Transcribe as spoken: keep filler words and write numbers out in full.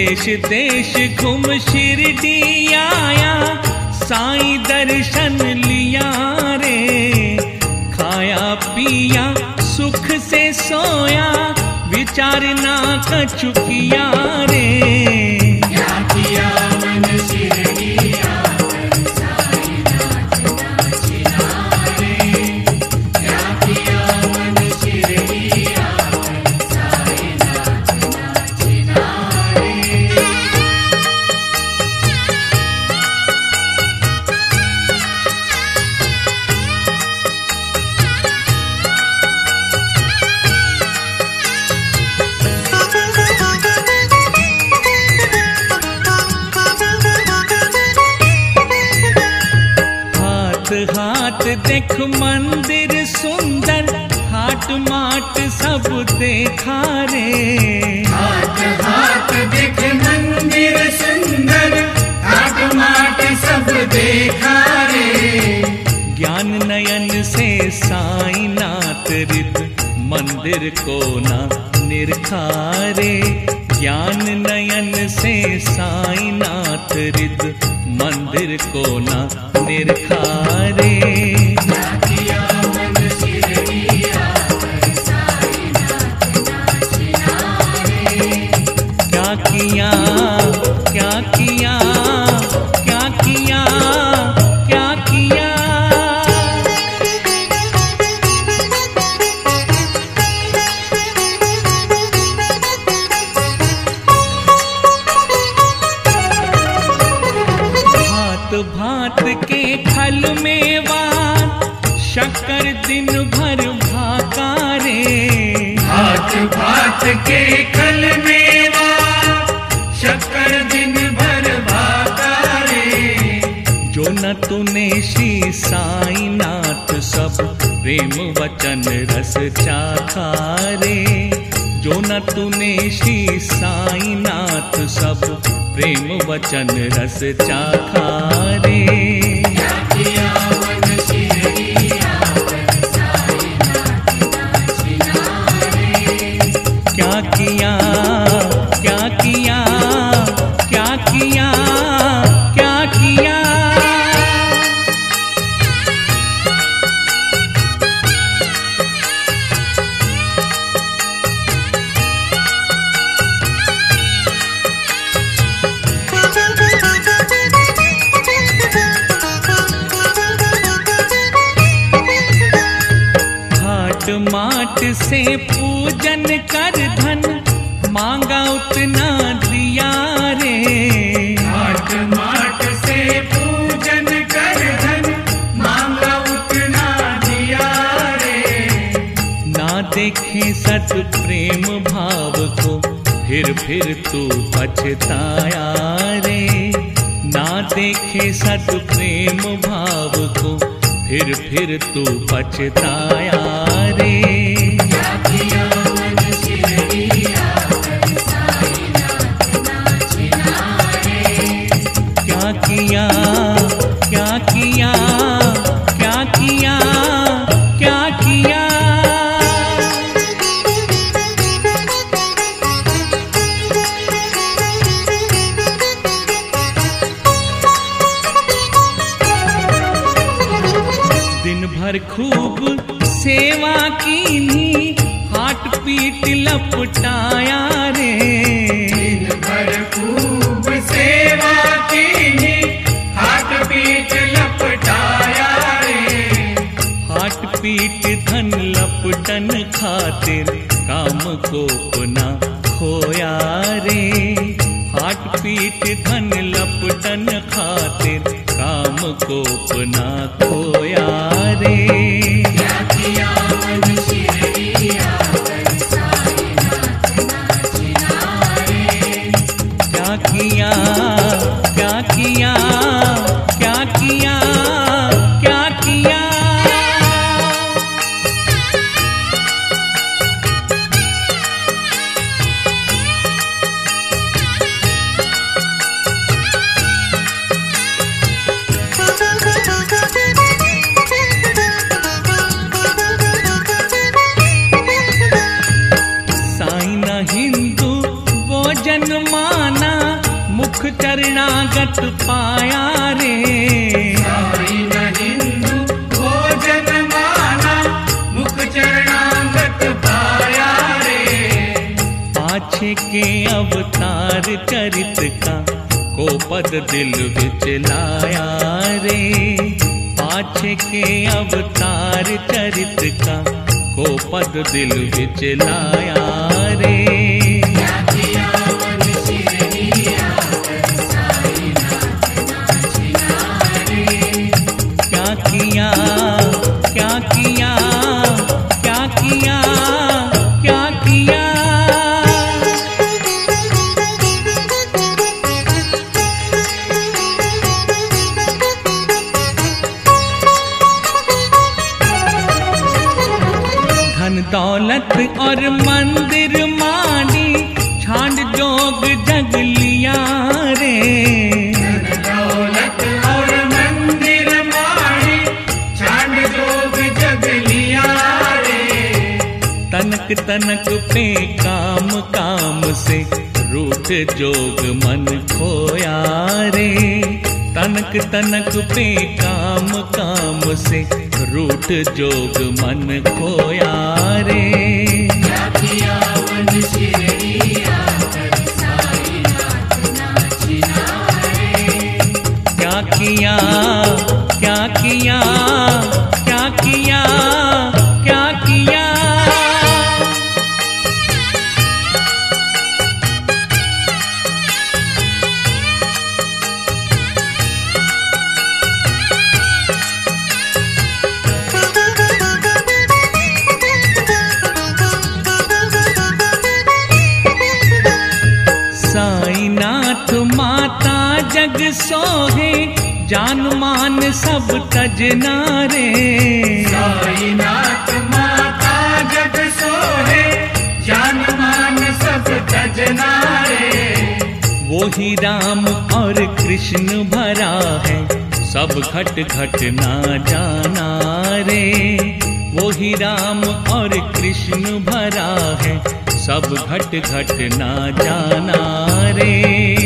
देश देश घूम शिरडी आया, साईं दर्शन लिया रे। खाया पिया सुख से सोया, विचार ना कछु किया रे। क्या किया मन शिरडी आकर, साईनाथ नाचना रे। क्या किया मन शिरडी आकर, साईनाथ नाचना रे। हाथ देख मंदिर सुंदर, हाट माट सब देखा रे। हाथ हाथ देख मंदिर सुंदर, हाट माट सब देखा रे। ज्ञान नयन से साईनाथ रित, मंदिर को ना निरखारे। ज्ञान नयन से साईनाथ रित, मंदिर को ना निरखारे। क्या किया मन शिरडी आकर, साईनाथ नाचना रे। क्या किया क्या किया क्या किया क्या किया। भात के खल में वार, शक्कर दिन भर भाका रे। भात भात के खल में वार, शक्कर दिन भर भाका रे। जो न तूने श्री साईनाथ, सब प्रेम वचन रस चाखा रे। जो न तूने श्री साईनाथ, सब प्रेम वचन रस चाखा रे। क्या किया मन शिरडी आकर, साईनाथ नाचना रे। क्या किया क्या किया क्या किया क्या किया। माट से पूजन कर धन, मांगा उतना दिया रे। माट माट से पूजन कर धन, मांगा उतना दिया रे। ना देखे सत प्रेम भाव को, फिर फिर तू पछताया रे। ना देखे सत प्रेम भाव को, फिर फिर तू पछताया रे। क्या किया मन शिरडी आकर, साईनाथ नाचना रे। क्या किया क्या किया क्या किया क्या किया। दिन भर खूब सेवा कीनी, हाट पीट लपटाया रे। दिन भर खूब सेवा कीनी, हाट पीट लपटाया रे। हाट पीट धन लपटन खातिर, काम को पुना खोया रे। हाट पीट धन लपटन खातिर, काम को पुना खोया रे। क्या किया मन शिरडी आकर, साईनाथ नाचना रे। क्या किया क्या किया क्या किया क्या किया। Thank you. चरित का को पद दिल विच लाया रे। पाछे के अवतार चरित का को पद दिल विच लाया रे। क्या किया मन शिरडी आकर साईनाथ नाच नारे। क्या किया क्या किया क्या किया क्या किया। धन दौलत और मंदिर मानी छांड जोग जग लिया रे। धन दौलत और मंदिर मारी छांड जोग जग लिया रे। तनक तनक पे काम काम से रूठ जोग मन खोया रे। तनक तनक पे काम काम से रूठ जोग मन खोया रे। क्या किया मन शिरडी आकर साईनाथ नाच नारे। क्या किया क्या किया क्या किया क्या किया। साईनाथ माता जग सोहे जान मान सब तजना रे। साईनाथ माता जग सोहे जान मान सब तजना रे। वो ही राम और कृष्ण भरा है सब घट घट ना जाना रे। वो ही राम और कृष्ण भरा है सब घट घट ना जाना रे।